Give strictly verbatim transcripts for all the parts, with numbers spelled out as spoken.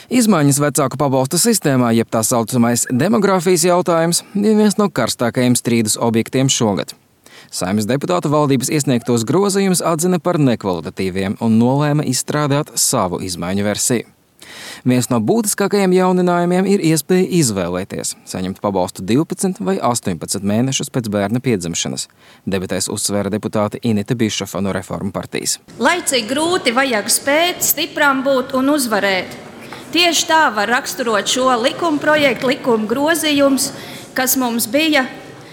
Izmaiņas vecāku pabalstu sistēmā, jeb tā saucamais demogrāfijas jautājums, ir viens no karstākajiem strīdus objektiem šogad. Saeimas deputātu valdības iesniegtos grozījumus atzina par nekvalitatīviem un nolēma izstrādāt savu izmaiņu versiju. Viens no būtiskākajiem jauninājumiem ir iespēja izvēlēties, saņemt pabalstu divpadsmit vai astoņpadsmit mēnešus pēc bērna piedzimšanas. Debatēs uzsvēra deputāte Inita Bišofa no Reformu partijas. Lai cik grūti vajag spēt, stipram būt un uzvarēt. Tieši tā var raksturot šo likuma projektu, likuma grozījums, kas mums bija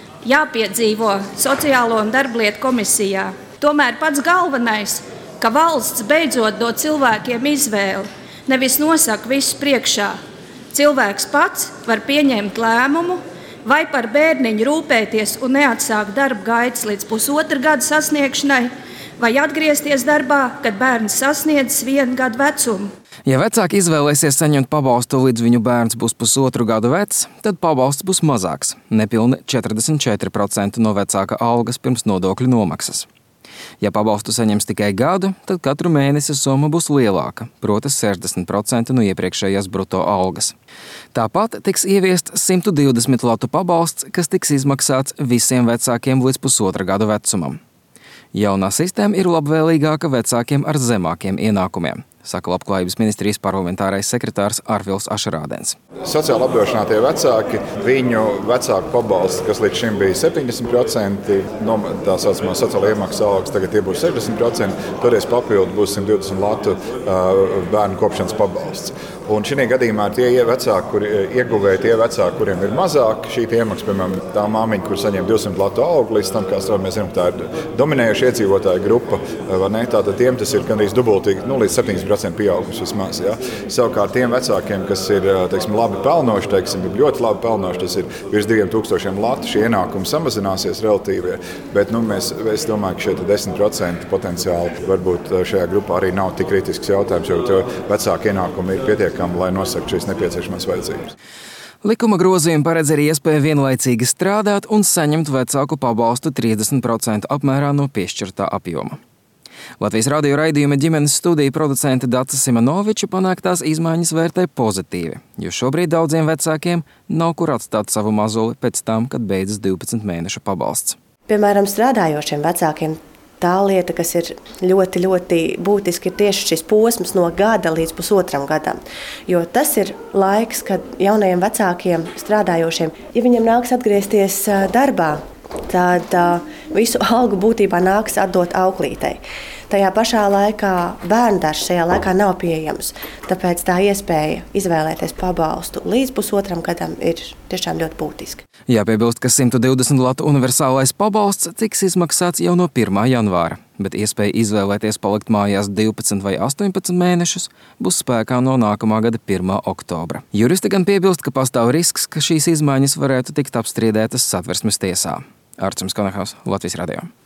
jāpiedzīvo Sociālo un darblietu komisijā. Tomēr pats galvenais, ka valsts beidzot dod cilvēkiem izvēli, nevis nosaka visu priekšā. Cilvēks pats var pieņemt lēmumu, vai par bērniņu rūpēties un neatsākt darba gaitas līdz pusotra gada sasniegšanai, vai atgriezties darbā, kad bērns sasniedzis vienu gadu vecumu. Ja vecāki izvēlēsies saņemt pabalstu līdz viņu bērns būs pusotru gadu vecs, tad pabalsts būs mazāks, nepilni četrdesmit četri procenti no vecāka algas pirms nodokļu nomaksas. Ja pabalstu saņems tikai gadu, tad katru mēnesi summa būs lielāka, proti sešdesmit procenti no iepriekšējās bruto algas. Tāpat tiks ieviest simt divdesmit latu pabalsts, kas tiks izmaksāts visiem vecākiem līdz pusotra gadu vecumam. Jaunā sistēma ir labvēlīgāka vecākiem ar zemākiem ienākumiem, saka Labklājības ministrijas parlamentārais sekretārs Arvils Ašarādens. Sociāli apdrošinātie vecāki, viņu vecāku pabalsts, kas līdz šim bija septiņdesmit procenti, no tā saucamā sociāla iemaksas algas, tagad tie būs sešdesmit procenti, toreiz papildu būs simt divdesmit latu bērnu kopšanas pabalsts. Un šī gadījumā tie vecāki, kur ieguvēja tie vecāki, kuriem ir mazāk šī iemaksa, piemēram, tā māmiņa, kur saņem divsimt latu algu līdz tam, kā mēs zinām, tā ir dominējoša iedzīvotāja grupa, vai ne? Tātad tiem tas ir gandrīz dubultīgi, nu, līdz septiņdesmit procenti pieaugums vismaz. Ja? Savukārt tiem vecākiem, kas ir, teiksim, labi pelnoši, teiksim, ļoti labi pelnoši, tas ir virs diviem tūkstošiem latu, šie ienākumi samazināsies relatīvie, bet nu, mēs, es domāju, ka šie desmit procenti potenciāli varbūt šajā grupā arī nav tik kritisks jautājums, jo vecāki ienākumi ir pietiekami, lai nosaktu šīs nepieciešamās vajadzības. Likuma grozījumi paredz arī iespēju vienlaicīgi strādāt un saņemt vecāku pabalstu trīsdesmit procentu apmērā no piešķirtā apjoma. Latvijas radio raidījuma ģimenes studija producente Daca Simonoviča panāktās izmaiņas vērtē pozitīvi, jo šobrīd daudziem vecākiem nav kur atstāt savu mazuli pēc tam, kad beidzas divpadsmit mēnešu pabalsts. Piemēram, strādājošiem vecākiem tā lieta, kas ir ļoti, ļoti būtiski, ir tieši šis posms no gada līdz pusotram gadam. Jo tas ir laiks, kad jaunajiem vecākiem strādājošiem, ja viņiem nāks atgriezties darbā, tad visu algu būtībā nāks atdot auklītei. Tajā pašā laikā bērndārs šajā laikā nav pieejams, tāpēc tā iespēja izvēlēties pabalstu līdz pusotram gadam ir tiešām ļoti būtiska. Jāpiebilst, ka simt divdesmit latu universālais pabalsts tiks izmaksāts jau no pirmā janvāra, bet iespēja izvēlēties palikt mājās divpadsmit vai astoņpadsmit mēnešus būs spēkā no nākamā gada pirmā oktobra. Juristi gan piebilst, ka pastāv risks, ka šīs izmaiņas varētu tikt apstrīdētas Satversmes tiesā. Arčuns Konahaus, Latvijas radio.